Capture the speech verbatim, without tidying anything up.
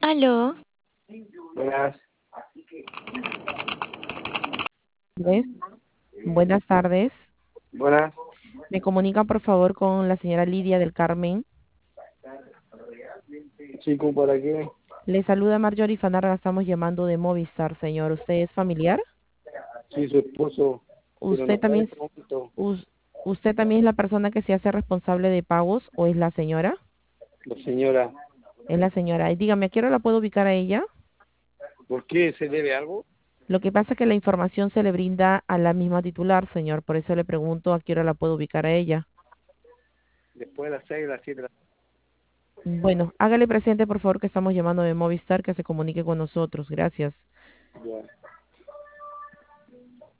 Aló, Buenas, tardes. Buenas tardes. buenas. Me comunican por favor con la señora Lidia del Carmen. Chico, ¿para qué? Le saluda Marjorie Fanarga, estamos llamando de Movistar, señor. ¿Usted es familiar? Sí, su esposo, pero no ¿Usted está en también, este momento. us- usted también es la persona que se hace responsable de pagos o es la señora? La señora, Es la señora. Y dígame, ¿a qué hora la puedo ubicar a ella? ¿por qué? ¿Se debe algo? Lo que pasa es que la información se le brinda a la misma titular, señor. Por eso le pregunto a qué hora la puedo ubicar a ella. Después de las seis, las siete. Bueno, hágale presente por favor que estamos llamando de Movistar que se comunique con nosotros. Gracias. Ya.